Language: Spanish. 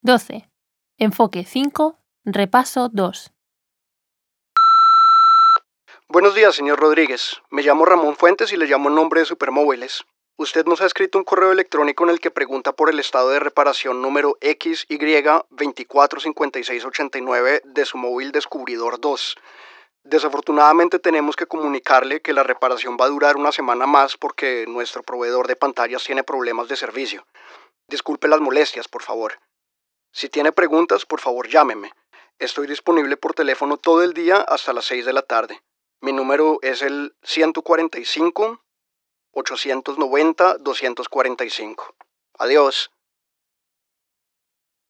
12. Enfoque 5. Repaso 2. Buenos días, señor Rodríguez. Me llamo Ramón Fuentes y le llamo en nombre de Supermóviles. Usted nos ha escrito un correo electrónico en el que pregunta por el estado de reparación número XY245689 de su móvil Descubridor 2. Desafortunadamente tenemos que comunicarle que la reparación va a durar una semana más porque nuestro proveedor de pantallas tiene problemas de servicio. Disculpe las molestias, por favor. Si tiene preguntas, por favor llámeme. Estoy disponible por teléfono todo el día hasta las 6 de la tarde. Mi número es el 145 890 245. Adiós.